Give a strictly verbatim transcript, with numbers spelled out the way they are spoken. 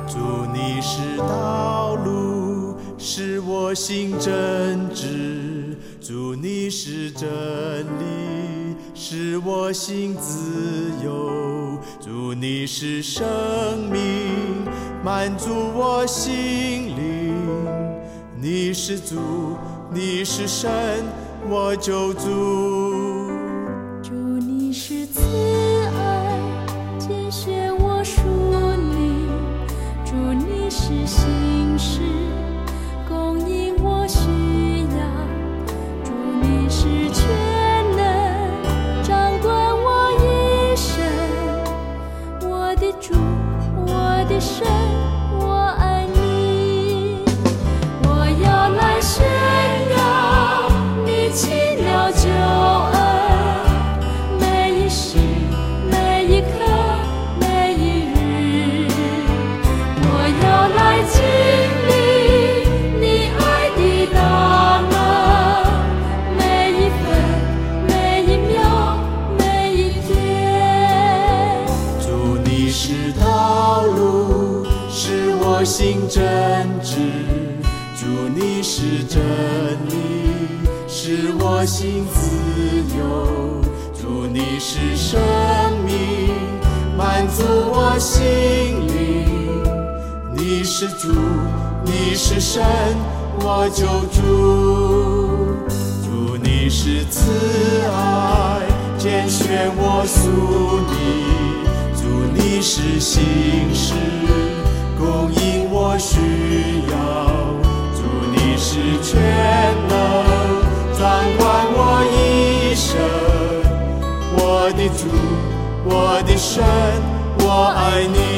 主你是道路，使我行正直，主你是真理，使我行自由，主你是生命，满足我心灵，你是主，你是神，我救主。 主你是慈爱，拣选我属你，主你是信实，供应我需要，主你是全能，掌管我一生，我的主，我的神，我爱你。我要来宣扬你奇妙救恩，每一时每一刻每一日，我要来经历你爱的大能，每一分每一秒每一天。 主你是道路，使我行正直，主你是真理，使我行自由，主你是生命，满足我心灵，你是主，你是神，我救主。主你是慈爱，拣选我属你，主你是信实，供应我需要，主你是全能，掌管我一生，我的主，我的神，我爱你。